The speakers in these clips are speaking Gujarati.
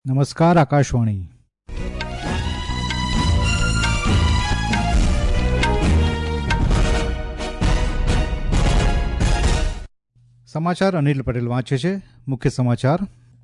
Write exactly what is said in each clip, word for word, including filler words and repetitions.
નમસ્કાર આકાશવાણી. સમાચાર અનિલ પટેલ વાંચે છે. મુખ્ય સમાચાર.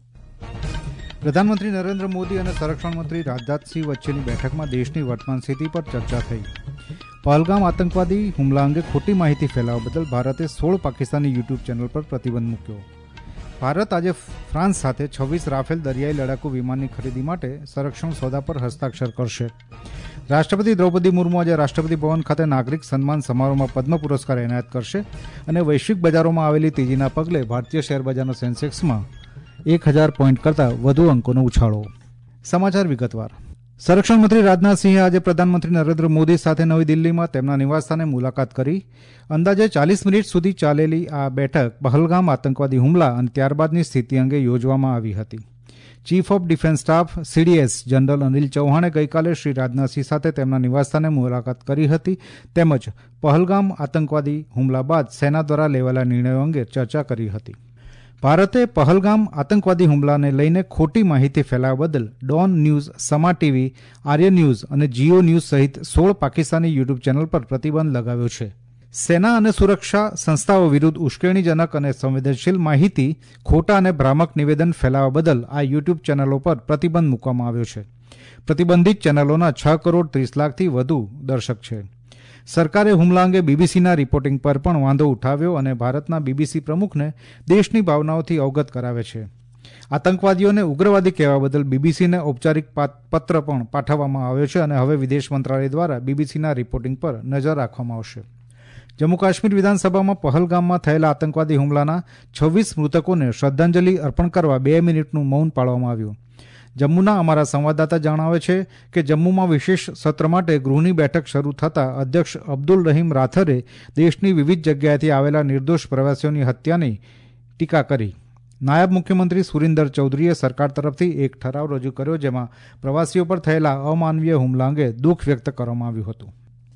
પ્રધાનમંત્રી નરેન્દ્ર મોદી અને સંરક્ષણ મંત્રી રાજનાથસિંહ વચ્ચેની બેઠકમાં દેશની વર્તમાન સ્થિતિ પર ચર્ચા થઈ. પહલગામ આતંકવાદી હુમલા અંગે ખોટી માહિતી ફેલાવવા બદલ ભારતે સોળ પાકિસ્તાની યુટ્યુબ ચેનલ પર પ્રતિબંધ મૂક્યો. ભારત આજે ફ્રાન્સ સાથે છવ્વીસ રાફેલ દરિયાઈ લડાકુ વિમાનની ખરીદી માટે સંરક્ષણ સોદા પર હસ્તાક્ષર કરશે. રાષ્ટ્રપતિ દ્રૌપદી મુર્મુ આજે રાષ્ટ્રપતિ ભવન ખાતે નાગરિક સન્માન સમારોહમાં પદ્મ પુરસ્કાર એનાયત કરશે અને વૈશ્વિક બજારોમાં આવેલી તેજીના પગલે ભારતીય શેરબજારના સેન્સેક્સમાં એક હજાર પોઈન્ટ કરતાં વધુ અંકોનો ઉછાળો. સમાચાર વિગતવાર. સંરક્ષણ મંત્રી રાજનાથસિંહે આજે પ્રધાનમંત્રી નરેન્દ્ર મોદી સાથે નવી દિલ્હીમાં તેમના નિવાસસ્થાને મુલાકાત કરી. અંદાજે ચાલીસ મિનિટ સુધી ચાલેલી આ બેઠક પહલગામ આતંકવાદી હુમલા અને ત્યારબાદની સ્થિતિ અંગે યોજવામાં આવી હતી. Chief of defence staff CDS general Anil ચૌહાણે ગઈકાલે શ્રી રાજનાથસિંહ સાથે તેમના નિવાસસ્થાને મુલાકાત કરી હતી તેમજ પહલગામ આતંકવાદી હુમલા બાદ સેના દ્વારા લેવાયેલા નિર્ણયો અંગે ચર્ચા કરી હતી. ભારતે પહલગામ આતંકવાદી હુમલાને લઈને ખોટી માહિતી ફેલાવવા બદલ Dawn news, Samaa TV, ARY news અને જીઓ ન્યૂઝ સહિત સોળ પાકિસ્તાની યુટ્યુબ ચેનલ પર પ્રતિબંધ લગાવ્યો છે. સેના અને સુરક્ષા સંસ્થાઓ વિરુદ્ધ ઉશ્કેરણીજનક અને સંવેદનશીલ માહિતી, ખોટા અને ભ્રામક નિવેદન ફેલાવવા બદલ આ યુટ્યુબ ચેનલો પર પ્રતિબંધ મૂકવામાં આવ્યો છે. પ્રતિબંધિત ચેનલોના છ કરોડ ત્રીસ લાખથી વધુ દર્શક છે. સરકારે હુમલા અંગે બીબીસીના રિપોર્ટિંગ પર પણ વાંધો ઉઠાવ્યો અને ભારતના બીબીસી પ્રમુખને દેશની ભાવનાઓથી અવગત કરાવે છે. આતંકવાદીઓને ઉગ્રવાદી કહેવા બદલ બીબીસીને ઔપચારિક પત્ર પણ પાઠવવામાં આવ્યો છે અને હવે વિદેશ મંત્રાલય દ્વારા બીબીસીના રિપોર્ટિંગ પર નજર રાખવામાં આવશે. જમ્મુ કાશ્મીર વિધાનસભામાં પહલગામમાં થયેલા આતંકવાદી હુમલાના છવ્વીસ મૃતકોને શ્રદ્ધાંજલિ અર્પણ કરવા બે મિનિટનું મૌન પાળવામાં આવ્યું. જમ્મુના અમારા સંવાદદાતા જણાવે છે કે જમ્મુમાં વિશેષ સત્ર માટે ગૃહની બેઠક શરૂ થતાં અધ્યક્ષ અબ્દુલ રહીમ રાથરે દેશની વિવિધ જગ્યાએથી આવેલા નિર્દોષ પ્રવાસીઓની હત્યાની ટીકા કરી. નાયબ મુખ્યમંત્રી સુરિન્દર ચૌધરીએ સરકાર તરફથી એક ઠરાવ રજૂ કર્યો જેમાં પ્રવાસીઓ પર થયેલા અમાનવીય હુમલા અંગે દુઃખ વ્યક્ત કરવામાં આવ્યું હતું.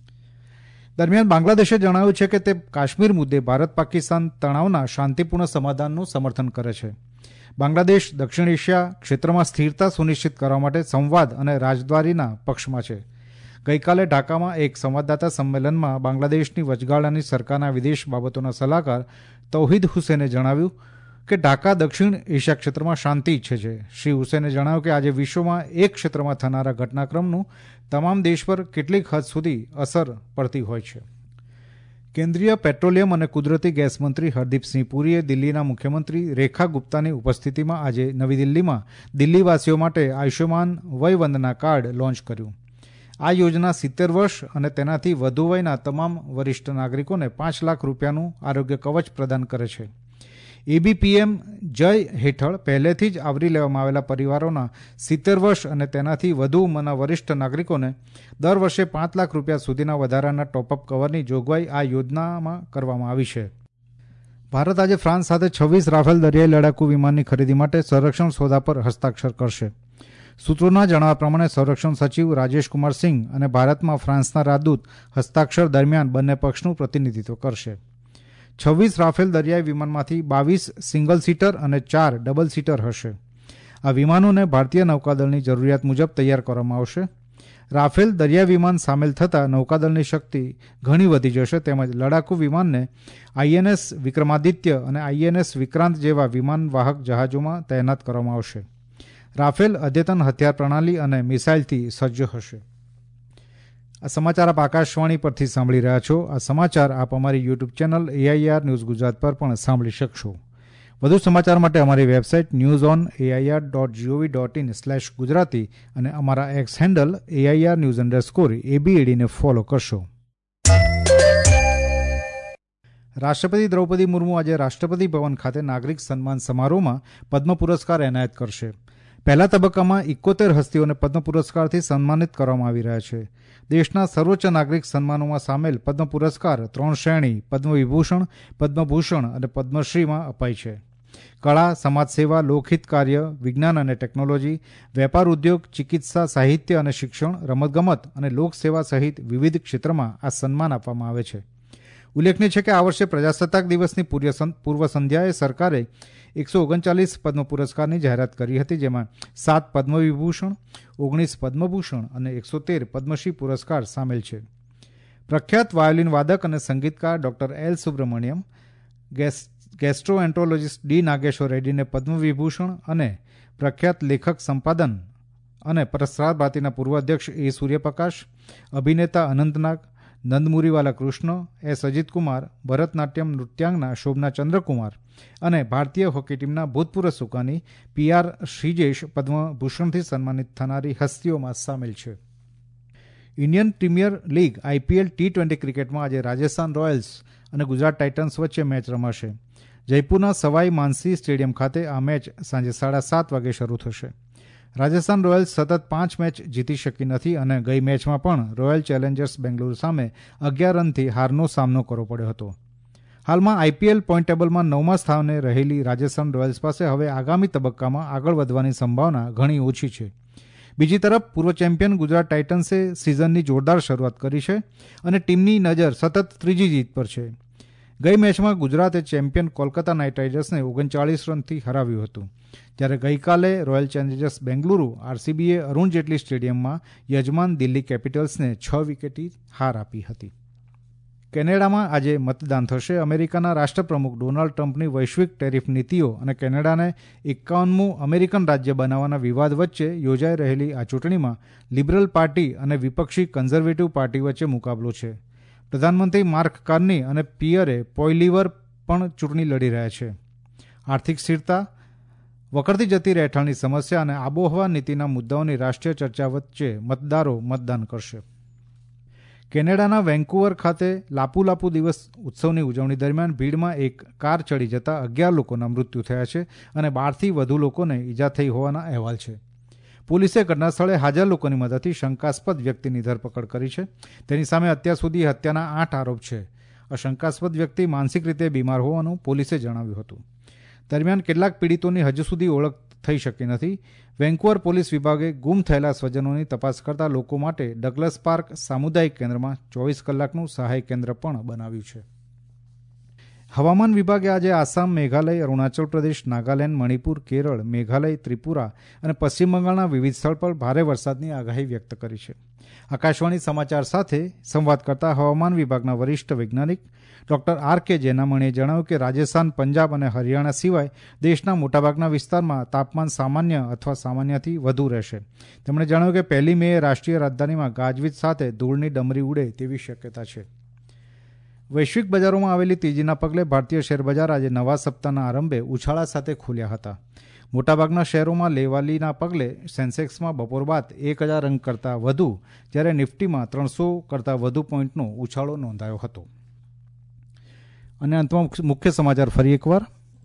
દરમિયાન બાંગ્લાદેશે જણાવ્યું છે કે તે કાશ્મીર મુદ્દે ભારત પાકિસ્તાન તણાવના શાંતિપૂર્ણ સમાધાનનું સમર્થન કરે છે. બાંગ્લાદેશ દક્ષિણ એશિયા ક્ષેત્રમાં સ્થિરતા સુનિશ્ચિત કરવા માટે સંવાદ અને રાજદ્વારીના પક્ષમાં છે. ગઈકાલે ઢાકામાં એક સંવાદદાતા સંમેલનમાં બાંગ્લાદેશની વચગાળાની સરકારના વિદેશ બાબતોના સલાહકાર તૌહિદ હુસેને જણાવ્યું કે ઢાકા દક્ષિણ એશિયા ક્ષેત્રમાં શાંતિ ઈચ્છે છે. શ્રી હુસેને જણાવ્યું કે આજે વિશ્વમાં એક ક્ષેત્રમાં થનારા ઘટનાક્રમનું તમામ દેશ પર કેટલીક હદ સુધી અસર પડતી હોય છે. કેન્દ્રીય પેટ્રોલિયમ અને કુદરતી ગેસ મંત્રી હરદીપસિંહ પુરીએ દિલ્હીના મુખ્યમંત્રી રેખા ગુપ્તાની ઉપસ્થિતિમાં આજે નવી દિલ્હીમાં દિલ્હીવાસીઓ માટે આયુષ્યમાન વયવંદના કાર્ડ લોન્ચ કર્યું. આ યોજના સિત્તેર વર્ષ અને તેનાથી વધુ વયના તમામ વરિષ્ઠ નાગરિકોને પાંચ લાખ રૂપિયાનું આરોગ્ય કવચ પ્રદાન કરે છે. એબીપીએમ જય હેઠળ પહેલેથી જ આવરી લેવામાં આવેલા પરિવારોના સિત્તેર વર્ષ અને તેનાથી વધુ ઉંમરના વરિષ્ઠ નાગરિકોને દર વર્ષે પાંચ લાખ રૂપિયા સુધીના વધારાના ટોપઅપ કવરની જોગવાઈ આ યોજનામાં કરવામાં આવી છે. ભારત આજે ફ્રાન્સ સાથે છવ્વીસ રાફેલ દરિયાઈ લડાકુ વિમાનની ખરીદી માટે સંરક્ષણ સોદા પર હસ્તાક્ષર કરશે. સૂત્રોના જણાવ્યા પ્રમાણે સંરક્ષણ સચિવ રાજેશ કુમાર સિંઘ અને ભારતમાં ફ્રાન્સના રાજદૂત હસ્તાક્ષર દરમિયાન બંને પક્ષનું પ્રતિનિધિત્વ કરશે. છવ્વીસ રાફેલ દરિયાઈ વિમાનમાંથી બાવીસ સિંગલ સીટર અને ચાર ડબલ સીટર હશે. આ વિમાનોને ભારતીય નૌકાદળની જરૂરિયાત મુજબ તૈયાર કરવામાં આવશે. રાફેલ દરિયા વિમાન સામેલ થતાં નૌકાદળની શક્તિ ઘણી વધી જશે તેમજ લડાકુ વિમાનને આઈએનએસ વિક્રમાદિત્ય અને આઈએનએસ વિક્રાંત જેવા વિમાન વાહક જહાજોમાં તૈનાત કરવામાં આવશે. રાફેલ અદ્યતન હથિયાર પ્રણાલી અને મિસાઇલથી સજ્જ હશે. આ સમાચાર આપ આકાશવાણી પરથી સાંભળી રહ્યા છો. આ સમાચાર આપ અમારી YouTube channel AIR news Gujarat પર પણ સાંભળી શકશો. વધુ સમાચાર માટે અમારી website news on AIR dot gov dot in slash Gujarati અને અમારા X handle AIR news underscore એબીએડીને ફોલો કરશો. રાષ્ટ્રપતિ દ્રૌપદી મુર્મુ આજે રાષ્ટ્રપતિ ભવન ખાતે નાગરિક સન્માન સમારોહમાં પદ્મ પુરસ્કાર એનાયત કરશે. પહેલા તબક્કામાં ઇકોતેર હસ્તીઓને પદ્મ પુરસ્કારથી સન્માનિત કરવામાં આવી રહ્યા છે. દેશના સર્વોચ્ચ નાગરિક સન્માનોમાં સામેલ પદ્મ પુરસ્કાર ત્રણ શ્રેણી પદ્મ વિભૂષણ, પદ્મભૂષણ અને પદ્મશ્રીમાં અપાય છે. કળા, સમાજસેવા, લોકહિત કાર્ય, વિજ્ઞાન અને ટેકનોલોજી, વેપાર ઉદ્યોગ, ચિકિત્સા, સાહિત્ય અને શિક્ષણ, રમતગમત અને લોકસેવા સહિત વિવિધ ક્ષેત્રમાં આ સન્માન આપવામાં આવે છે. ઉલ્લેખનીય છે કે આ વર્ષે પ્રજાસત્તાક દિવસની પૂર્વ સંધ્યાએ સરકારે એકસો ઓગણચાલીસ પદ્મ પુરસ્કારની જાહેરાત કરી હતી, જેમાં સાત પદ્મવિભૂષણ, ઓગણીસ પદ્મભૂષણ અને એકસો તેર પદ્મશ્રી પુરસ્કાર સામેલ છે. પ્રખ્યાત વાયોલિન વાદક અને સંગીતકાર doctor L Subramaniam, gastroenterologist D Nageshwar રેડ્ડીને પદ્મવિભૂષણ અને પ્રખ્યાત લેખક, સંપાદન અને પ્રસાર ભારતીના પૂર્વ અધ્યક્ષ એ સૂર્યપ્રકાશ, અભિનેતા અનંતનાગ, નંદમુરીવાલા કૃષ્ણ, એસ અજીતકુમાર, ભરતનાટ્યમ નૃત્યાંગના શોભના ચંદ્રકુમાર અને ભારતીય હોકી ટીમના ભૂતપૂર્વ સુકાની પી આર શ્રીજેશ પદ્મભૂષણથી સન્માનિત થનારી હસ્તીઓમાં સામેલ છે. Indian Premier League IPL T twenty ક્રિકેટમાં આજે રાજસ્થાન રોયલ્સ અને ગુજરાત ટાઇટન્સ વચ્ચે મેચ રમાશે. જયપુરના સવાઈ માનસી સ્ટેડિયમ ખાતે આ મેચ સાંજે સાડા સાત વાગે શરૂ થશે. રાજસ્થાન રોયલ્સ સતત પાંચ મેચ જીતી શકી નથી અને ગઈ મેચમાં પણ રોયલ ચેલેન્જર્સ બેંગ્લુરુ સામે અગિયાર રનથી હારનો સામનો કરવો પડ્યો હતો. હાલમાં આઈપીએલ પોઈન્ટ ટેબલમાં નવમા સ્થાને રહેલી રાજસ્થાન રોયલ્સ પાસે હવે આગામી તબક્કામાં આગળ વધવાની સંભાવના ઘણી ઓછી છે. બીજી તરફ પૂર્વ ચેમ્પિયન ગુજરાત ટાઇટન્સે સિઝનની જોરદાર શરૂઆત કરી છે અને ટીમની નજર સતત ત્રીજી જીત પર છે. ગઈ મેચમાં ગુજરાતે ચેમ્પિયન કોલકાતા નાઇટ રાઇડર્સને ઓગણચાળીસ રનથી હરાવ્યું હતું, જ્યારે ગઈકાલે રોયલ ચેલેન્જર્સ બેંગલુરુ આરસીબીએ અરુણ જેટલી સ્ટેડિયમમાં યજમાન દિલ્હી કેપિટલ્સને છ વિકેટથી હાર આપી હતી. કેનેડામાં આજે મતદાન થશે. અમેરિકાના રાષ્ટ્રપ્રમુખ ડોનાલ્ડ ટ્રમ્પની વૈશ્વિક ટેરિફ નીતિઓ અને કેનેડાને એકાવનમું અમેરિકન રાજ્ય બનાવવાના વિવાદ વચ્ચે યોજાઈ રહેલી આ ચૂંટણીમાં લિબરલ પાર્ટી અને વિપક્ષી કન્ઝર્વેટિવ પાર્ટી વચ્ચે મુકાબલો છે. પ્રધાનમંત્રી માર્ક કાર્ની અને પિયરે પોઇલીવર પણ ચૂંટણી લડી રહ્યા છે. આર્થિક સ્થિરતા, વકરતી જતી રહેઠાણની સમસ્યા અને આબોહવા નીતિના મુદ્દાઓની રાષ્ટ્રીય ચર્ચા વચ્ચે મતદારો મતદાન કરશે. કેનેડાના વેન્કુવર ખાતે લાપુ લાપુ દિવસ ઉત્સવની ઉજવણી દરમિયાન ભીડમાં એક કાર ચડી જતા અગિયાર લોકોના મૃત્યુ થયા છે અને બારથી વધુ લોકોને ઈજા થઈ હોવાના અહેવાલ છે. પોલીસે ઘટના સ્થળે હાજર લોકોની મદદથી શંકાસ્પદ વ્યક્તિની ધરપકડ કરી છે. તેની સામે અત્યાર સુધી હત્યાના આઠ આરોપ છે. આ શંકાસ્પદ વ્યક્તિ માનસિક રીતે બીમાર હોવાનું પોલીસે જણાવ્યું હતું. દરમિયાન કેટલાક પીડિતોની હજુ સુધી ઓળખ થઈ શકી નથી. વેન્કુવર પોલીસ વિભાગે ગુમ થયેલા સ્વજનોની તપાસ કરતા લોકો માટે ડગલસ પાર્ક સામુદાયિક કેન્દ્રમાં ચોવીસ કલાકનું સહાય કેન્દ્ર પણ બનાવ્યું છે. હવામાન વિભાગે આજે આસામ, મેઘાલય, અરુણાચલ પ્રદેશ, નાગાલેન્ડ, મણિપુર, કેરળ, મેઘાલય, ત્રિપુરા અને પશ્ચિમ બંગાળના વિવિધ સ્થળ પર ભારે વરસાદની આગાહી વ્યક્ત કરી છે. આકાશવાણી સમાચાર સાથે સંવાદ કરતા હવામાન વિભાગના વરિષ્ઠ વૈજ્ઞાનિક ડોક્ટર આર કે જેનામણીએ જણાવ્યું કે રાજસ્થાન, પંજાબ અને હરિયાણા સિવાય દેશના મોટાભાગના વિસ્તારમાં તાપમાન સામાન્ય અથવા સામાન્યથી વધુ રહેશે. તેમણે જણાવ્યું કે પહેલી મે રાષ્ટ્રીય રાજધાનીમાં ગાજવીજ સાથે ધૂળની ડમરી ઉડે તેવી શક્યતા છે. વૈશ્વિક બજારોમાં આવેલી તેજીના પગલે ભારતીય શેરબજાર આજે નવા સપ્તાહના આરંભે ઉછાળા સાથે ખુલ્યા હતા. મોટાભાગના શહેરોમાં લેવાલીના પગલે સેન્સેક્સમાં બપોર બાદ એક હજાર અંક કરતાં વધુ, જ્યારે નિફ્ટીમાં ત્રણસો કરતાં વધુ પોઈન્ટનો ઉછાળો નોંધાયો હતો. અને અંતમાં મુખ્ય સમાચાર ફરી એકવાર.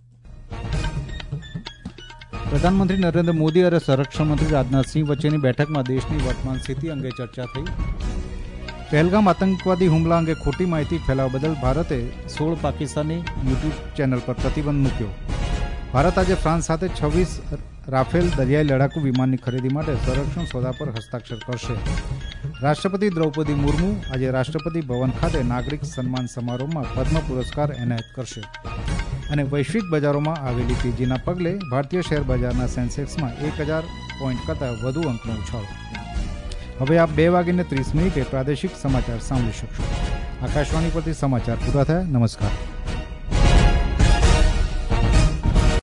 પ્રધાનમંત્રી નરેન્દ્ર મોદી અને સંરક્ષણ મંત્રી રાજનાથસિંહ વચ્ચેની બેઠકમાં દેશની વર્તમાન સ્થિતિ અંગે ચર્ચા થઈ. પહેલગામ આતંકવાદી હુમલા અંગે ખોટી માહિતી ફેલાવવા બદલ ભારતે સોળ પાકિસ્તાની યુટ્યુબ ચેનલ પર પ્રતિબંધ મૂક્યો. ભારત આજે ફ્રાન્સ સાથે છવ્વીસ રાફેલ દરિયાઈ લડાકુ વિમાનની ખરીદી માટે સંરક્ષણ સોદા પર હસ્તાક્ષર કરશે. રાષ્ટ્રપતિ દ્રૌપદી મુર્મુ આજે રાષ્ટ્રપતિ ભવન ખાતે નાગરિક સન્માન સમારોહમાં પદ્મ પુરસ્કાર એનાયત કરશે. અને વૈશ્વિક બજારોમાં આવેલી તેજીના પગલે ભારતીય શેર બજારના સેન્સેક્સમાં એક હજાર પોઈન્ટ કરતાં વધુ અંકનો ઉછાળો. હવે આપ બે વાગીને ત્રીસ મિનિટે પ્રાદેશિક સમાચાર સાંભળી શકશો. આકાશવાણી પરથી સમાચાર પૂરા થયા. નમસ્કાર.